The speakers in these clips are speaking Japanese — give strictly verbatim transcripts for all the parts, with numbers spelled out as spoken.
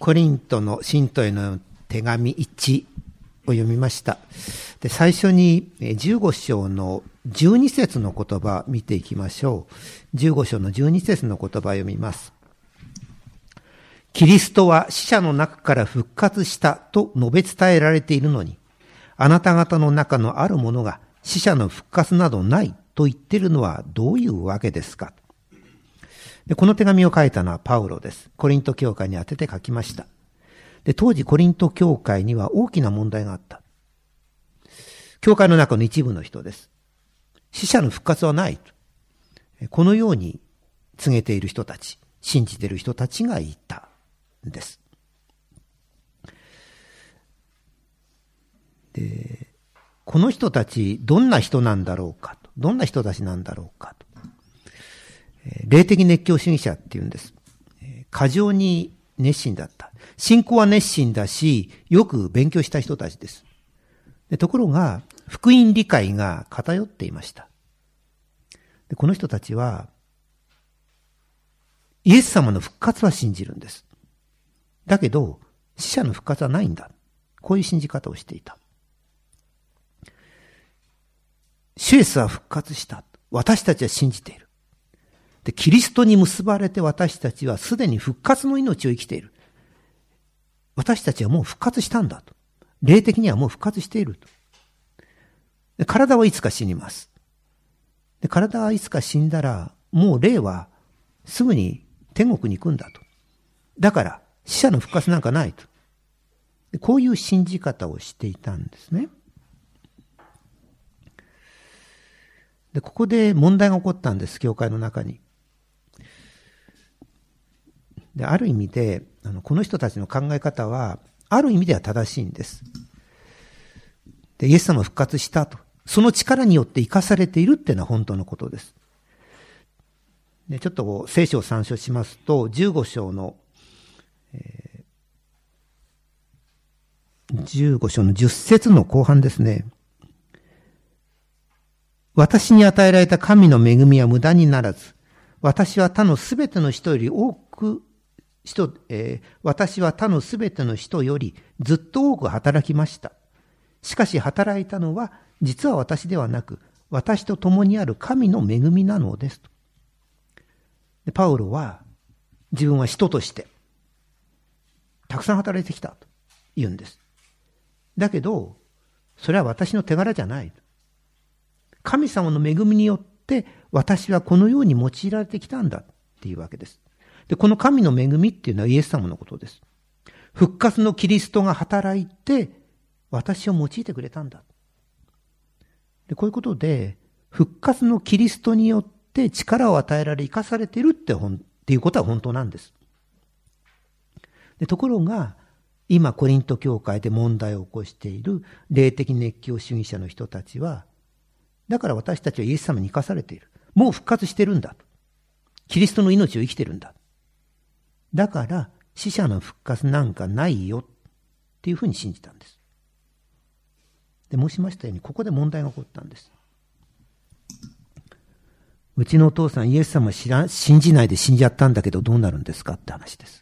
コリントの信徒への手紙いちを読みました。で、最初にじゅうご章のじゅうに節の言葉見ていきましょう。じゅうご章のじゅうに節の言葉を読みます。キリストは死者の中から復活したと述べ伝えられているのに、あなた方の中のある者が死者の復活などないと言っているのはどういうわけですか。で、この手紙を書いたのはパウロです。コリント教会に宛てて書きました。で、当時コリント教会には大きな問題があった。教会の中の一部の人です。死者の復活はないと。このように告げている人たち、信じている人たちがいたんです。で、この人たち、どんな人なんだろうかと。どんな人たちなんだろうかと。霊的熱狂主義者っていうんです。過剰に熱心だった。信仰は熱心だし、よく勉強した人たちです。で、ところが、福音理解が偏っていました。で、この人たちは、イエス様の復活は信じるんです。だけど、死者の復活はないんだ。こういう信じ方をしていた。主イエスは復活した。私たちは信じている。で、キリストに結ばれて私たちはすでに復活の命を生きている。私たちはもう復活したんだと。霊的にはもう復活していると。で、体はいつか死にます。で、体はいつか死んだら、もう霊はすぐに天国に行くんだと。だから死者の復活なんかないと。で、こういう信じ方をしていたんですね。で、ここで問題が起こったんです、教会の中に。で、ある意味で、あの、この人たちの考え方は、ある意味では正しいんです。で、イエス様復活したと。その力によって生かされているっていうのは本当のことです。で、ちょっと聖書を参照しますと、じゅうご章の、えー、じゅうご章のじゅっ節の後半ですね。私に与えられた神の恵みは無駄にならず、私は他のすべての人より多く、人、えー、私は他のすべての人よりずっと多く働きました。しかし働いたのは実は私ではなく、私と共にある神の恵みなのですと。で、パウロは自分は人としてたくさん働いてきたと言うんです。だけど、それは私の手柄じゃない。神様の恵みによって私はこのように用いられてきたんだっていうわけです。で、この神の恵みっていうのはイエス様のことです。復活のキリストが働いて私を用いてくれたんだ。で、こういうことで復活のキリストによって力を与えられ生かされているってほんっていうことは本当なんです。で、ところが今コリント教会で問題を起こしている霊的熱狂主義者の人たちは、だから私たちはイエス様に生かされている。もう復活してるんだ。キリストの命を生きてるんだ。だから死者の復活なんかないよっていうふうに信じたんです。で、申しましたようにここで問題が起こったんです。うちのお父さんイエス様知ら信じないで死んじゃったんだけどどうなるんですかって話です。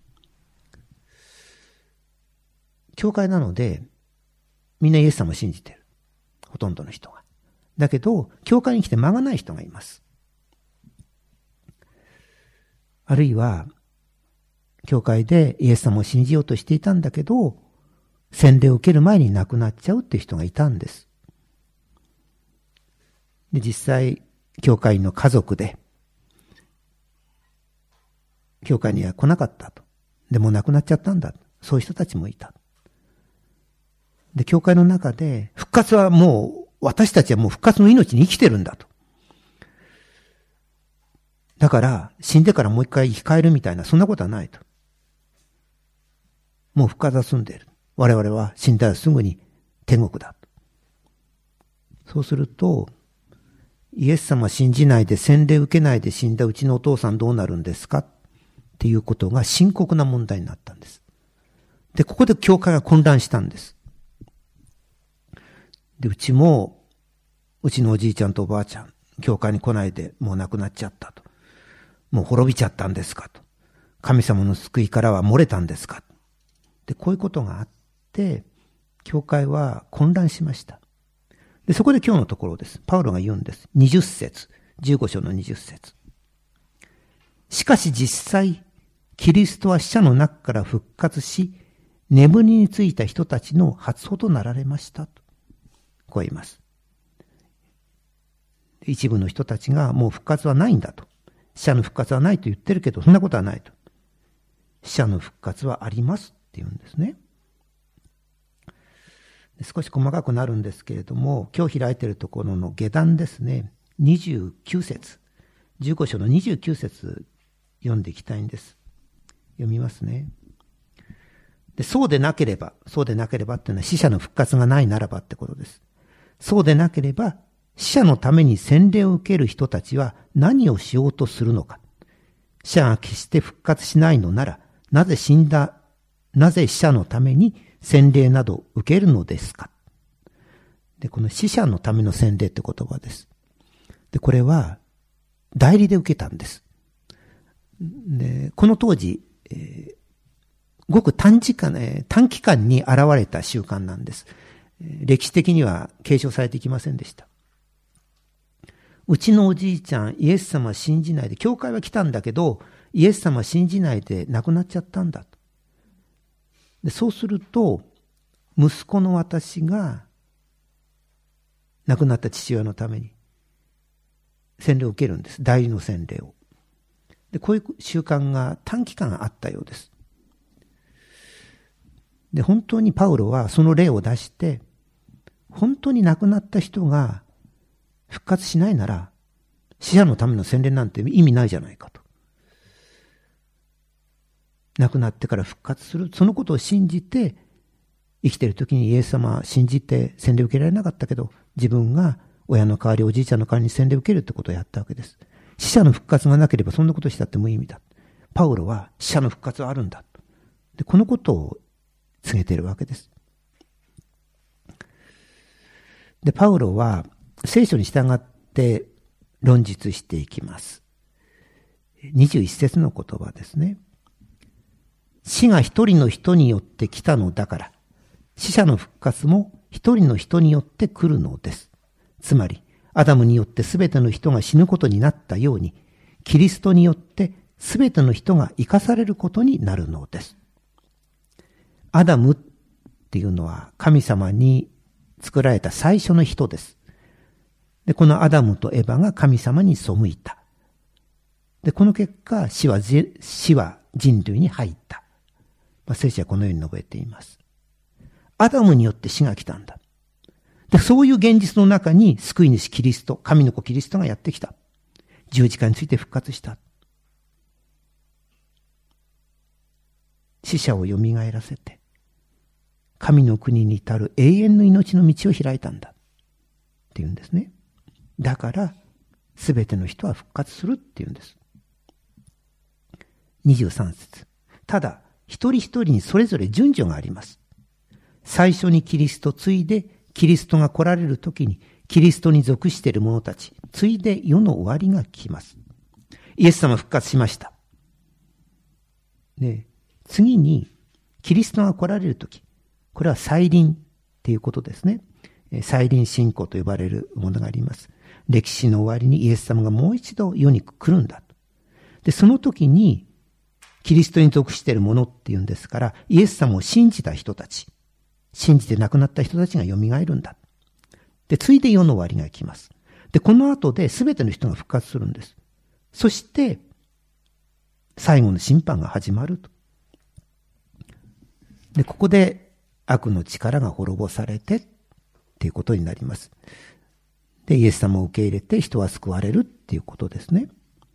教会なのでみんなイエス様を信じてる。ほとんどの人が。だけど教会に来て間がない人がいます。あるいは教会でイエス様を信じようとしていたんだけど洗礼を受ける前に亡くなっちゃうっていう人がいたんです。で、実際教会の家族で教会には来なかったと。でも亡くなっちゃったんだ。そういう人たちもいた。で、教会の中で復活はもう私たちはもう復活の命に生きてるんだと。だから死んでからもう一回生き返るみたいなそんなことはないと。もう復活は済んでいる。我々は死んだらすぐに天国だと。そうするとイエス様信じないで洗礼受けないで死んだうちのお父さんどうなるんですかっていうことが深刻な問題になったんです。で、ここで教会が混乱したんです。で、うちも、うちのおじいちゃんとおばあちゃん、教会に来ないでもう亡くなっちゃったと。もう滅びちゃったんですかと。神様の救いからは漏れたんですか。 で、こういうことがあって、教会は混乱しました。で、そこで今日のところです。パウロが言うんです。にじゅっ節。じゅうご章のにじゅっ節。しかし実際、キリストは死者の中から復活し、眠りについた人たちの初歩となられましたと。こう言います。一部の人たちがもう復活はないんだと。死者の復活はないと言ってるけど、そんなことはないと。死者の復活はありますって言うんですね。少し細かくなるんですけれども、今日開いているところの下段ですね、にじゅうきゅう節、じゅうご章のにじゅうきゅう節読んでいきたいんです。読みますね。で、そうでなければ、そうでなければっていうのは死者の復活がないならばってことです。そうでなければ、死者のために洗礼を受ける人たちは何をしようとするのか。死者が決して復活しないのなら、なぜ死んだ、なぜ死者のために洗礼など受けるのですか。で、この死者のための洗礼って言葉です。で、これは代理で受けたんです。で、この当時、えー、ごく短時間、えー、短期間に現れた習慣なんです。歴史的には継承されていきませんでした。うちのおじいちゃん、イエス様信じないで、教会は来たんだけど、イエス様信じないで亡くなっちゃったんだと。で、そうすると、息子の私が亡くなった父親のために洗礼を受けるんです。代理の洗礼を。で、こういう習慣が短期間あったようです。で、本当にパウロはその例を出して、本当に亡くなった人が復活しないなら、死者のための洗礼なんて意味ないじゃないかと。亡くなってから復活する。そのことを信じて、生きている時にイエス様は信じて洗礼を受けられなかったけど、自分が親の代わり、おじいちゃんの代わりに洗礼を受けるってことをやったわけです。死者の復活がなければそんなことしたって無意味だ。パウロは死者の復活はあるんだ。で、このことを告げているわけです。で、パウロは聖書に従って論述していきます。にじゅういち節の言葉ですね。死が一人の人によって来たのだから、死者の復活も一人の人によって来るのです。つまり、アダムによってすべての人が死ぬことになったように、キリストによってすべての人が生かされることになるのです。アダムっていうのは神様に作られた最初の人です。で、このアダムとエバが神様に背いた。で、この結果、死は、死は人類に入った。まあ、聖書はこのように述べています。アダムによって死が来たんだ。で、そういう現実の中に救い主キリスト、神の子キリストがやってきた。十字架について復活した。死者を蘇らせて、神の国に至る永遠の命の道を開いたんだ。っていうんですね。だから、すべての人は復活するっていうんです。にじゅうさん節。ただ、一人一人にそれぞれ順序があります。最初にキリスト、ついでキリストが来られるときに、キリストに属している者たち、ついで世の終わりが来ます。イエス様復活しました。で、次に、キリストが来られるとき、これは再臨っていうことですね。再臨信仰と呼ばれるものがあります。歴史の終わりにイエス様がもう一度世に来るんだと。で、その時に、キリストに属しているものっていうんですから、イエス様を信じた人たち、信じて亡くなった人たちが蘇るんだ。で、ついで世の終わりが来ます。で、この後で全ての人が復活するんです。そして、最後の審判が始まると。で、ここで悪の力が滅ぼされてっていうことになります。で、イエス様を受け入れて人は救われるっていうことですね。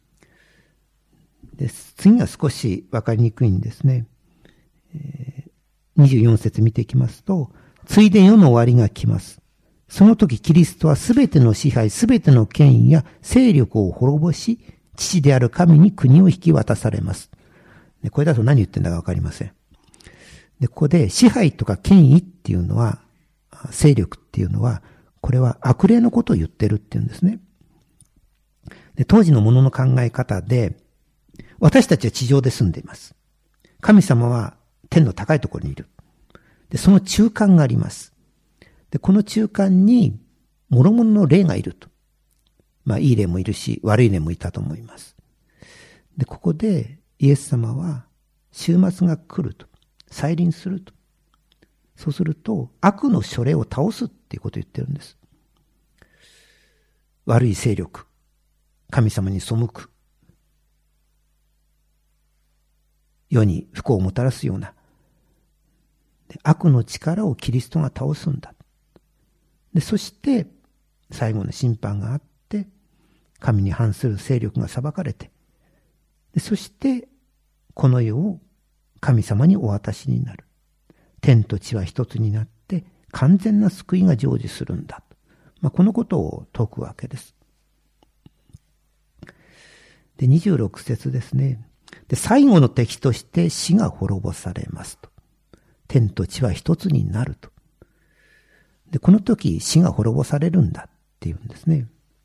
で、次が少しわかりにくいんですね。えー、にじゅうよん節見ていきますと、ついで世の終わりが来ます。その時キリストはすべての支配、すべての権威や勢力を滅ぼし、父である神に国を引き渡されます。で、これだと何言ってんだかわかりません。で、ここで支配とか権威っていうのは、勢力っていうのは、これは悪霊のことを言ってるっていうんですね。で、当時のものの考え方で、私たちは地上で住んでいます。神様は天の高いところにいる。で、その中間があります。で、この中間に、諸々の霊がいると。まあ、いい霊もいるし、悪い霊もいたと思います。で、ここで、イエス様は、終末が来ると。再臨すると。そうすると、悪の処霊を倒すっていうことを言ってるんです。悪い勢力、神様に背く、世に不幸をもたらすような、悪の力をキリストが倒すんだ。で、そして、最後の審判があって、神に反する勢力が裁かれて、でそして、この世を神様にお渡しになる。天と地は一つになって、完全な救いが成就するんだ。まあ、このことを説くわけです。で、にじゅうろく節ですね。で、最後の敵として死が滅ぼされますと。天と地は一つになると。で、この時死が滅ぼされるんだっていうんですね。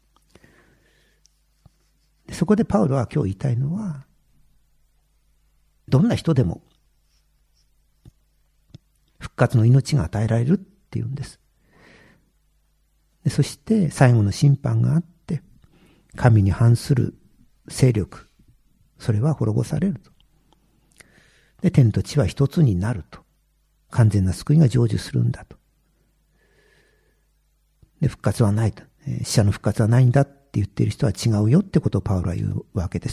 でそこでパウロは今日言いたいのは、どんな人でも復活の命が与えられるっていうんです。でそして最後の審判があって、神に反する勢力、それは滅ぼされると。で、天と地は一つになると。完全な救いが成就するんだと。で、復活はないと。死者の復活はないんだって言っている人は違うよってことをパウロは言うわけです。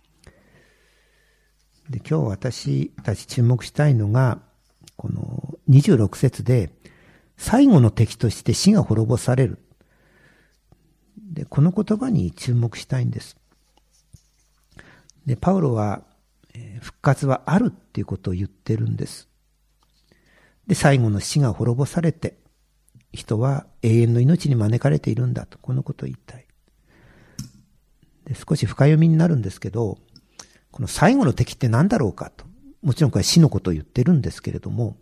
で、今日私たち注目したいのが、このにじゅうろく節で、最後の敵として死が滅ぼされる。で、この言葉に注目したいんです。で、パウロは、復活はあるっていうことを言ってるんです。で、最後の死が滅ぼされて、人は永遠の命に招かれているんだと、このことを言いたい。で、少し深読みになるんですけど、この最後の敵って何だろうかと。もちろんこれは死のことを言ってるんですけれども、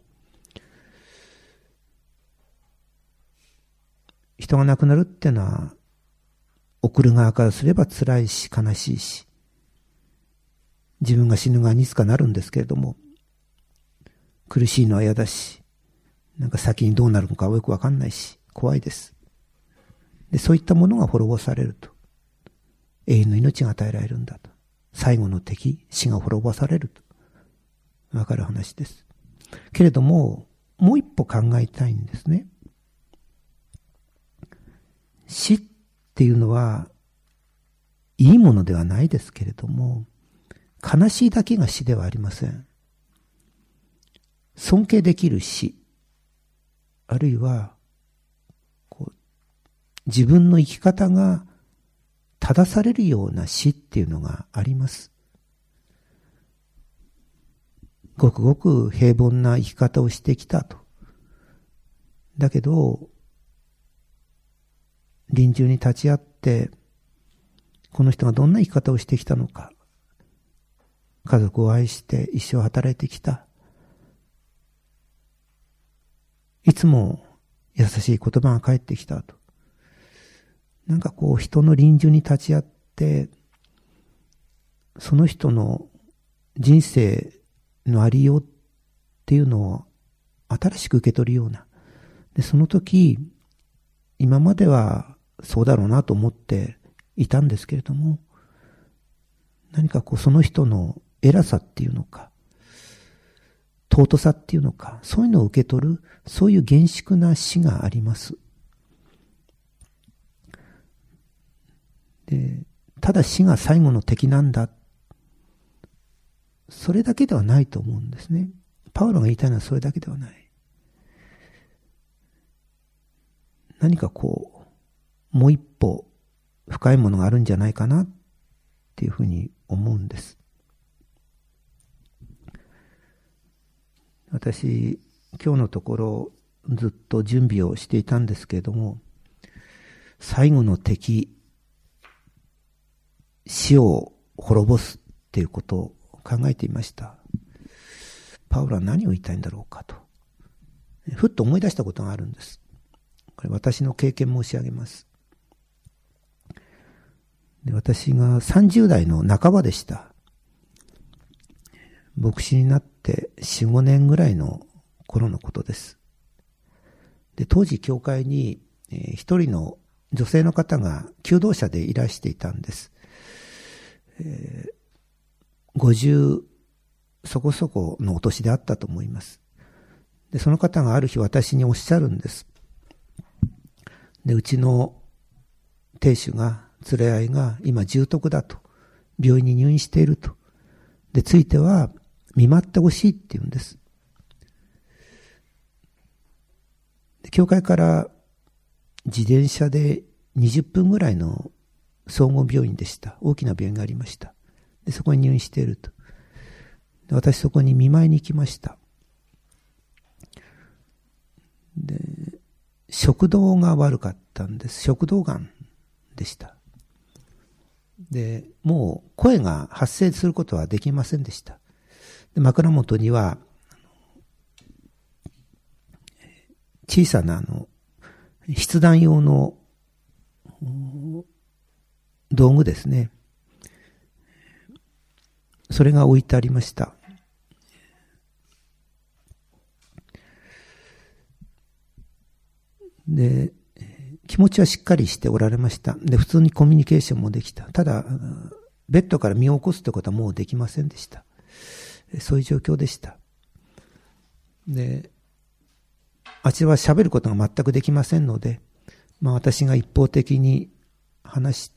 人が亡くなるっていうのは、送る側からすれば辛いし悲しいし、自分が死ぬ側にいつかなるんですけれども、苦しいのは嫌だし、なんか先にどうなるのかよくわかんないし、怖いです。で、そういったものが滅ぼされると。永遠の命が与えられるんだと。最後の敵、死が滅ぼされると。わかる話です。けれども、もう一歩考えたいんですね。死っていうのは、いいものではないですけれども、悲しいだけが死ではありません。尊敬できる死、あるいはこう自分の生き方が正されるような死っていうのがあります。ごくごく平凡な生き方をしてきたと。だけど臨終に立ち会ってこの人がどんな生き方をしてきたのか、家族を愛して一生働いてきた、いつも優しい言葉が返ってきたと。なんかこう人の臨終に立ち会って、その人の人生のありようっていうのを新しく受け取るような。で、その時、今まではそうだろうなと思っていたんですけれども、何かこうその人の偉さっていうのか、尊さっていうのか、そういうのを受け取る、そういう厳粛な死があります。で、ただ死が最後の敵なんだ、それだけではないと思うんですね。パウロが言いたいのはそれだけではない。何かこう、もう一歩深いものがあるんじゃないかなっていうふうに思うんです。私、今日のところずっと準備をしていたんですけれども、最後の敵、死を滅ぼすっていうことを考えていました。パウロは何を言いたいんだろうかと。ふっと思い出したことがあるんです。これ私の経験申し上げます。で、私がさんじゅう代の半ばでした。 牧師になってよん、ごねんぐらいの頃のことです。で、当時教会に、えー、一人の女性の方が求道者でいらしていたんです。えー、ごじゅうそこそこのお年であったと思います。で、その方がある日私におっしゃるんです。で、うちの亭主が、連れ合いが今重篤だと。病院に入院していると。で、ついては見舞ってほしいって言うんです。で、教会から自転車でにじゅっぷんぐらいの総合病院でした。大きな病院がありました。で、そこに入院していると。で、私そこに見舞いに行きました。で、食道が悪かったんです。食道がんでした。で、もう声が発生することはできませんでした。で、枕元には小さなあの筆談用の道具ですね。それが置いてありました。で、気持ちはしっかりしておられました。で、普通にコミュニケーションもできた。ただ、ベッドから身を起こすということはもうできませんでした。そういう状況でした。で、あちらは喋ることが全くできませんので、まあ私が一方的に話して、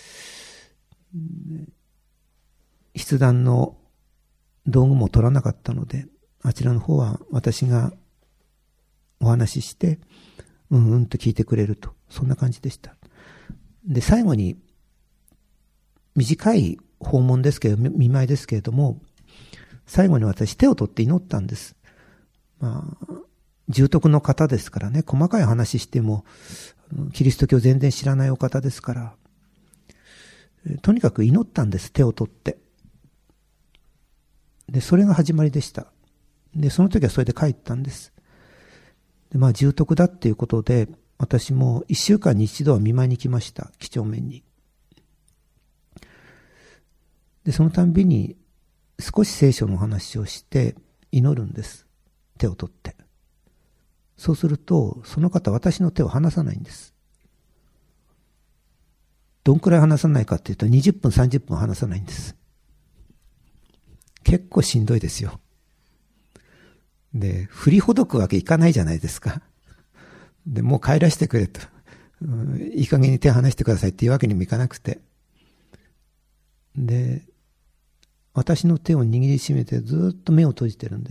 筆談の道具も取らなかったので、あちらの方は私がお話しして、うんうんと聞いてくれると。そんな感じでした。で、最後に、短い訪問ですけど、見舞いですけれども、最後に私手を取って祈ったんです。まあ、重篤の方ですからね、細かい話しても、キリスト教全然知らないお方ですから、とにかく祈ったんです、手を取って。で、それが始まりでした。で、その時はそれで帰ったんです。で、まあ、重篤だっていうことで、私も一週間に一度は見舞いに来ました。几帳面に。で、そのたんびに少し聖書の話をして祈るんです。手を取って。そうすると、その方私の手を離さないんです。どんくらい離さないかっていうとにじゅっぷんさんじゅっぷん離さないんです。結構しんどいですよ。で、振りほどくわけいかないじゃないですか。で、もう帰らせてくれと、うん。いい加減に手を離してくださいっていうわけにもいかなくて。で、私の手を握りしめてずっと目を閉じてるんです。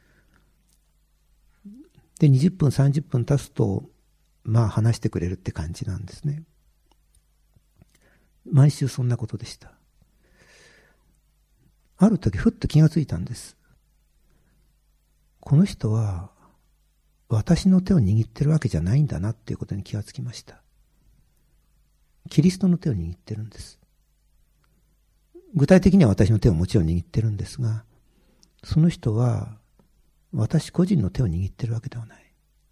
で、にじゅっぷんさんじゅっぷん経つと、まあ話してくれるって感じなんですね。毎週そんなことでした。ある時ふっと気がついたんです。この人は私の手を握ってるわけじゃないんだなっていうことに気がつきました。キリストの手を握ってるんです。具体的には私の手をもちろん握ってるんですが、その人は私個人の手を握ってるわけではない。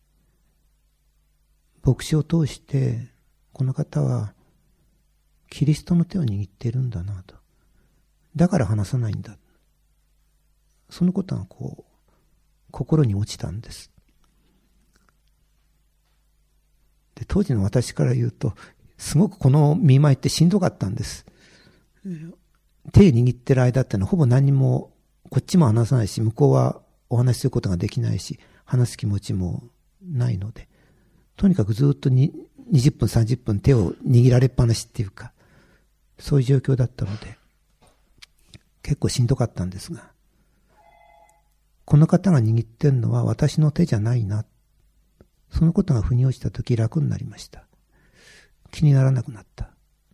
牧師を通してこの方はキリストの手を握っているんだなと。だから話さないんだ。そのことがこう心に落ちたんです。で、当時の私から言うと、すごくこの見舞いってしんどかったんです。手握ってる間ってのはほぼ何もこっちも話さないし、向こうはお話しすることができないし、話す気持ちもないので、とにかくずっとににじゅっぷんさんじゅっぷん手を握られっぱなしっていうか、そういう状況だったので、結構しんどかったんですが、この方が握ってるのは私の手じゃないな。そのことが腑に落ちたとき楽になりました。気にならなくなった。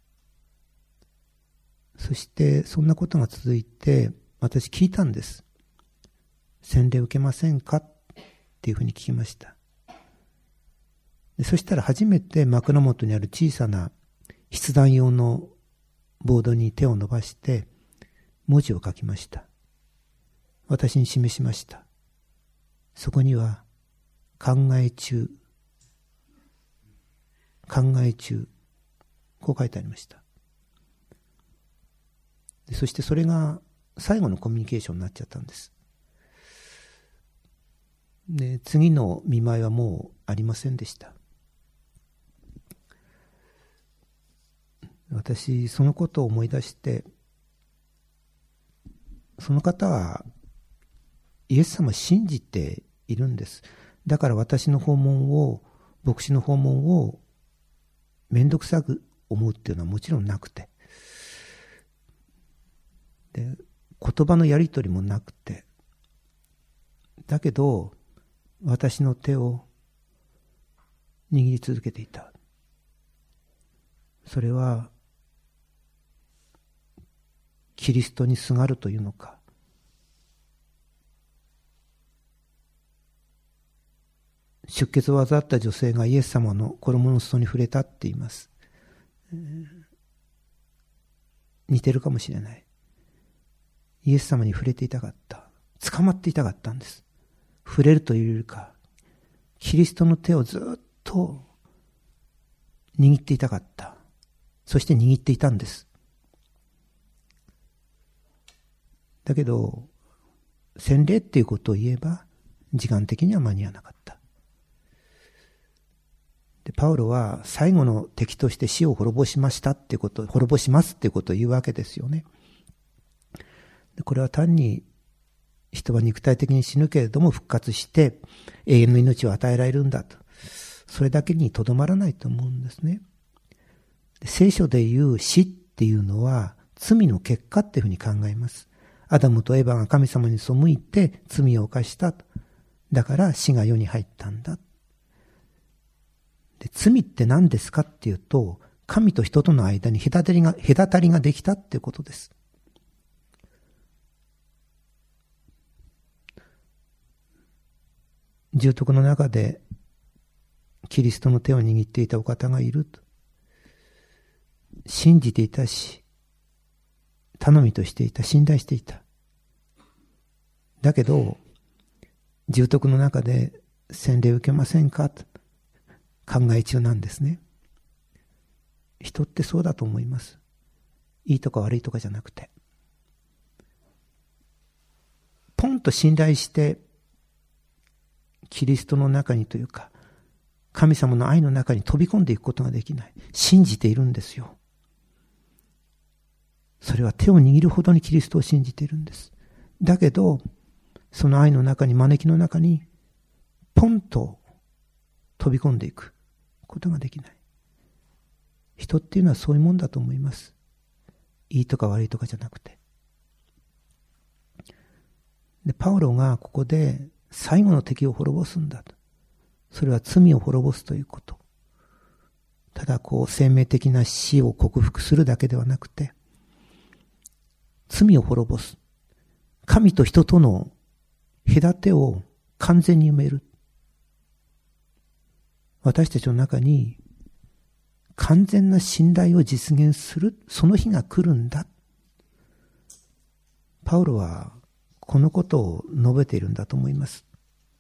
そしてそんなことが続いて、私聞いたんです。洗礼受けませんかっていうふうに聞きました。でそしたら初めて枕元にある小さな筆談用のボードに手を伸ばして文字を書きました。私に示しました。そこには考え中、考え中、こう書いてありました。でそしてそれが最後のコミュニケーションになっちゃったんです。で、次の見舞いはもうありませんでした。私、そのことを思い出して、その方はイエス様を信じているんです。だから私の訪問を、牧師の訪問をめんどくさく思うっていうのはもちろんなくて、で、言葉のやり取りもなくて、だけど私の手を握り続けていた。それはキリストにすがるというのか、出血を患った女性がイエス様の衣の裾に触れたって言います。似てるかもしれない。イエス様に触れていたかった。捕まっていたかったんです。触れるというよりか、キリストの手をずっと握っていたかった。そして握っていたんです。だけど、洗礼っていうことを言えば、時間的には間に合わなかった。で、パウロは最後の敵として死を滅ぼしましたってこと、滅ぼしますってことを言うわけですよね。で、これは単に人は肉体的に死ぬけれども復活して永遠の命を与えられるんだと。それだけにとどまらないと思うんですね。で、聖書で言う死っていうのは罪の結果っていうふうに考えます。アダムとエバが神様に背いて罪を犯したと。だから死が世に入ったんだ。で、罪って何ですかっていうと、神と人との間に隔たりが、隔たりができたっていうことです。重篤の中でキリストの手を握っていたお方がいると。信じていたし、頼みとしていた、信頼していた。だけど、重篤の中で洗礼を受けませんかと考え中なんですね。人ってそうだと思います。いいとか悪いとかじゃなくて。ポンと信頼して、キリストの中にというか、神様の愛の中に飛び込んでいくことができない。信じているんですよ。それは手を握るほどにキリストを信じているんです。だけど、その愛の中に、招きの中に、ポンと飛び込んでいくことができない。人っていうのはそういうもんだと思います。いいとか悪いとかじゃなくて。で、パウロがここで最後の敵を滅ぼすんだと。それは罪を滅ぼすということ。ただこう生命的な死を克服するだけではなくて、罪を滅ぼす。神と人との隔てを完全に埋める。私たちの中に完全な信頼を実現する、その日が来るんだ。パウロはこのことを述べているんだと思います。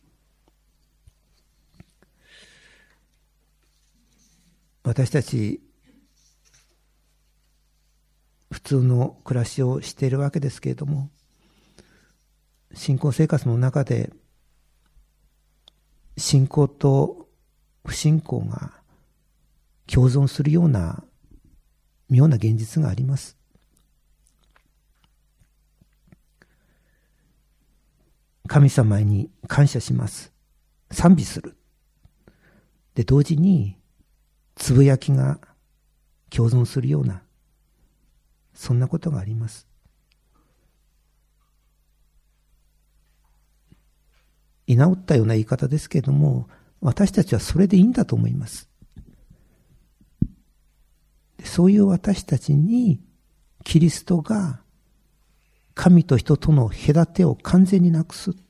私たち普通の暮らしをしているわけですけれども、信仰生活の中で信仰と不信仰が共存するような妙な現実があります。神様に感謝します。賛美する。で、同時につぶやきが共存するような、そんなことがあります。居直ったような言い方ですけれども、私たちはそれでいいんだと思います。そういう私たちにキリストが神と人との隔てを完全になくす。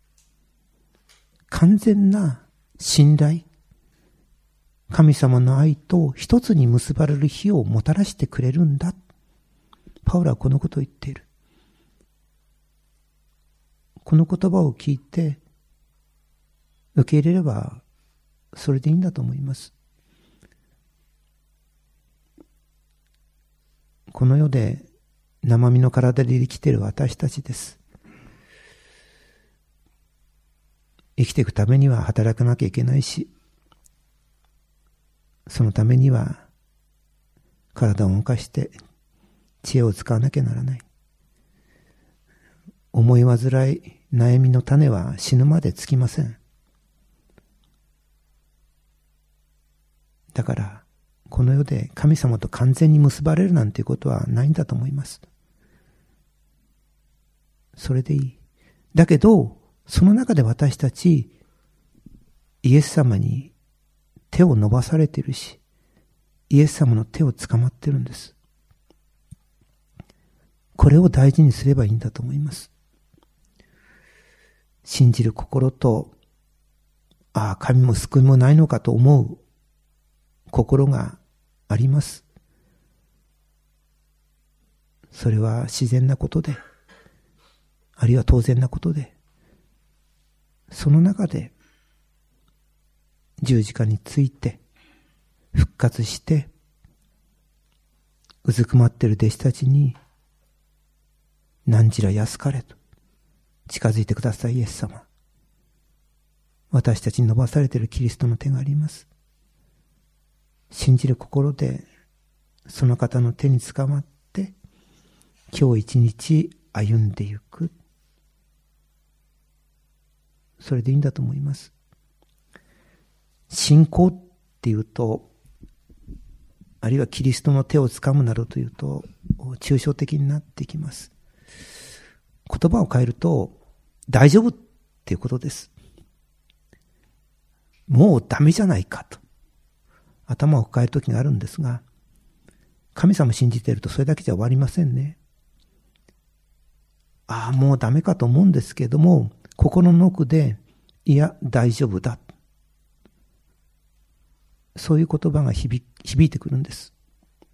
完全な信頼。神様の愛と一つに結ばれる日をもたらしてくれるんだ。パウロはこのことを言っている。この言葉を聞いて受け入れればそれでいいんだと思います。この世で生身の体で生きている私たちです。生きていくためには働かなきゃいけないし、そのためには体を動かして知恵を使わなきゃならない。思い煩い、悩みの種は死ぬまでつきません。だからこの世で神様と完全に結ばれるなんていうことはないんだと思います。それでいい。だけどその中で私たちイエス様に手を伸ばされているし、イエス様の手をつかまってるんです。これを大事にすればいいんだと思います。信じる心と、ああ、神も救いもないのかと思う心があります。それは自然なことで、あるいは当然なことで、その中で十字架について復活してうずくまっている弟子たちに、何時ら安かれと近づいてくださいイエス様。私たちに伸ばされているキリストの手があります。信じる心でその方の手につかまって今日一日歩んでいく。それでいいんだと思います。信仰っていうと、あるいはキリストの手をつかむなどというと抽象的になってきます。言葉を変えると大丈夫っていうことです。もうダメじゃないかと頭を抱える時があるんですが、神様を信じているとそれだけじゃ終わりませんね。ああ、もうダメかと思うんですけれども、心の奥でいや大丈夫だ、そういう言葉が響、響いてくるんです。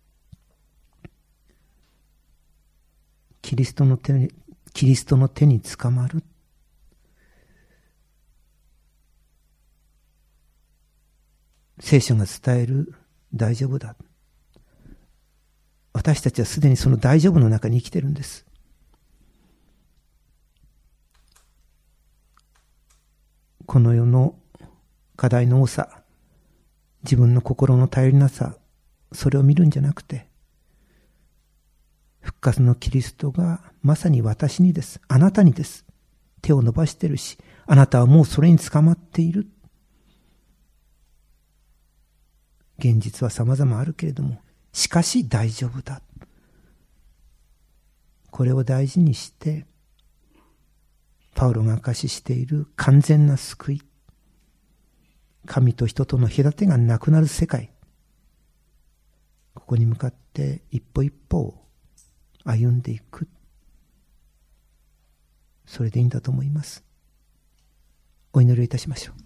キリストの手にキリストの手につかまる。聖書が伝える大丈夫だ。私たちはすでにその大丈夫の中に生きてるんです。この世の課題の多さ、自分の心の頼りなさ、それを見るんじゃなくて、復活のキリストがまさに私にです。あなたにです。手を伸ばしているし、あなたはもうそれに捕まっている。現実は様々あるけれども、しかし大丈夫だ。これを大事にして、パウロが証ししている完全な救い、神と人との隔てがなくなる世界、ここに向かって一歩一歩歩んでいく。それでいいんだと思います。お祈りをいたしましょう。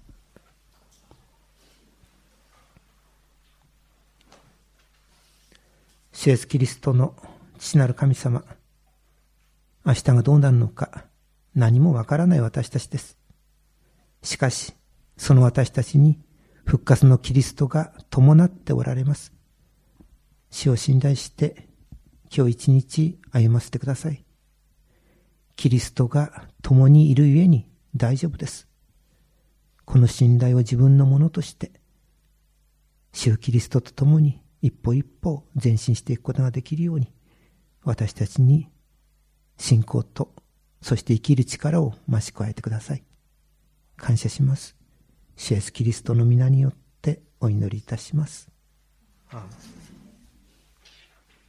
主イエスキリストの父なる神様、明日がどうなるのか何もわからない私たちです。しかしその私たちに復活のキリストが伴っておられます。主を信頼して今日一日歩ませてください。キリストが共にいるゆえに大丈夫です。この信頼を自分のものとして主キリストと共に一歩一歩前進していくことができるように、私たちに信仰とそして生きる力を増し加えてください。感謝します。主イエスキリストの皆によってお祈りいたします。ああ。